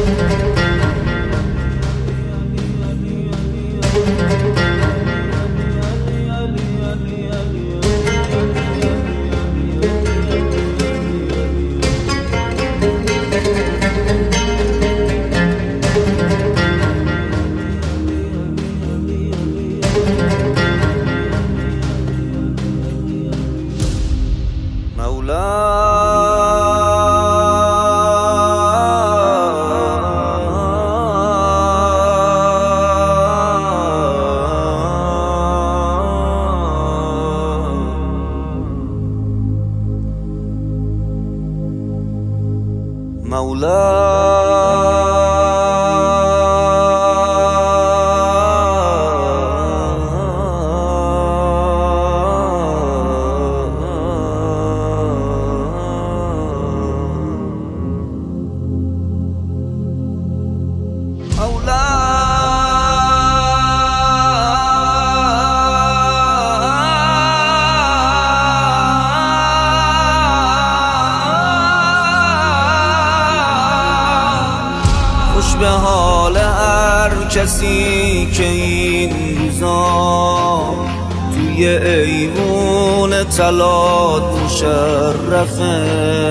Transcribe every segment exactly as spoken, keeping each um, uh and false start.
خوش به حال هر کسی که این روزا توی ایوون طلات مشرفه،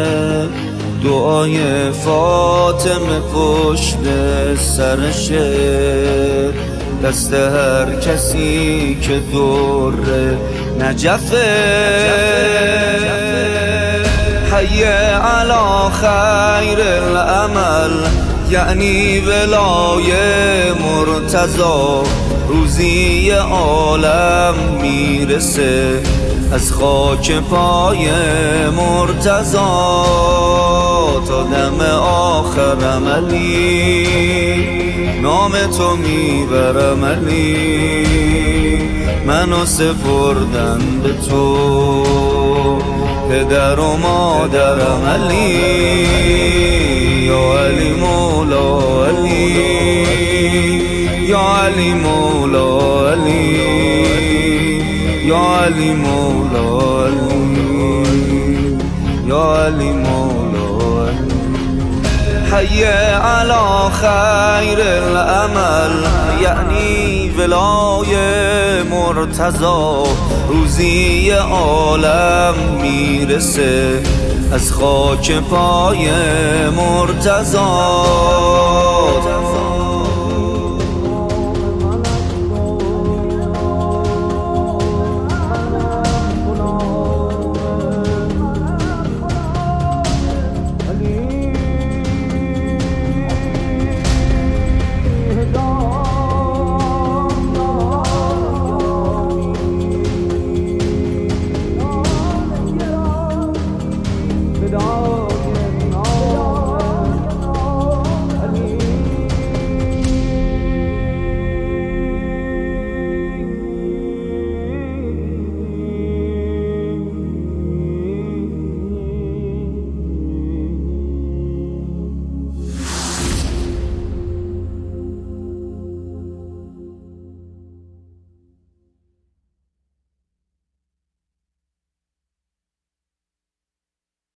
دعای فاطمه پشت سرشه، دست هر کسی که دور نجفه. حی علی خیر العمل یعنی ولای مرتضی، روزی عالم میرسه از خاک پای مرتضی تا دم آخر علی، نام تو میبرم علی، منو سپردن به تو پدر و مادرم علی، یا علی مولا علی، یا علی مولا علی، یا علی مولا علی، یا علی مولا علی. حی علی خیر العمل یعنی ولای مرتضی، روزی عالم میرسه از خاک پای مرتضی.